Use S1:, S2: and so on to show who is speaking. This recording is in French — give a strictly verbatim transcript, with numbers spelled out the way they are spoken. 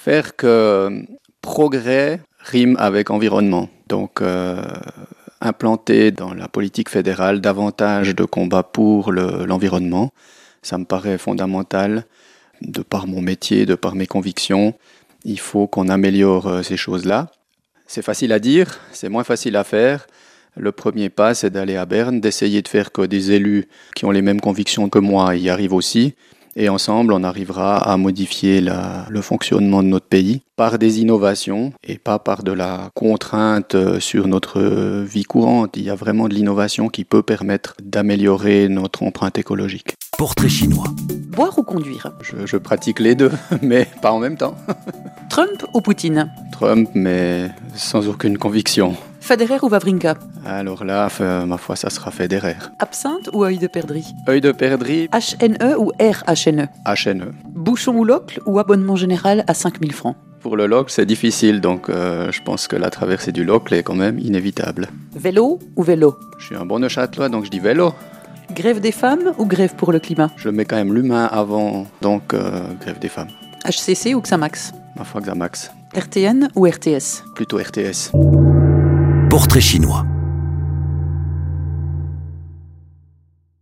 S1: faire que progrès rime avec environnement. Donc, euh, implanter dans la politique fédérale davantage de combats pour le, l'environnement, ça me paraît fondamental. De par mon métier, de par mes convictions, il faut qu'on améliore euh, ces choses-là. C'est facile à dire, c'est moins facile à faire. Le premier pas, c'est d'aller à Berne, d'essayer de faire que des élus qui ont les mêmes convictions que moi y arrivent aussi. Et ensemble, on arrivera à modifier la, le fonctionnement de notre pays par des innovations et pas par de la contrainte sur notre vie courante. Il y a vraiment de l'innovation qui peut permettre d'améliorer notre empreinte écologique.
S2: Portrait chinois.
S3: Boire ou conduire ?
S1: Je, je pratique les deux, mais pas en même temps.
S3: Trump ou Poutine ?
S1: Trump, mais sans aucune conviction.
S3: Federer ou Wawrinka ?
S1: Alors là, euh, ma foi, ça sera Federer.
S3: Absinthe ou œil de perdrix ?
S1: Œil de perdrix.
S3: H N E ou R H N E ?
S1: H N E.
S3: Bouchon ou locle ou abonnement général à cinq mille francs ?
S1: Pour le locle, c'est difficile, donc euh, je pense que la traversée du locle est quand même inévitable.
S3: Vélo ou vélo ?
S1: Je suis un bon Neuchâtelois, donc je dis vélo.
S3: Grève des femmes ou grève pour le climat ?
S1: Je mets quand même l'humain avant, donc euh, grève des femmes.
S3: H C C ou Xamax ?
S1: Ma foi, Xamax.
S3: R T N ou R T S ?
S1: Plutôt R T S.
S2: Portrait chinois.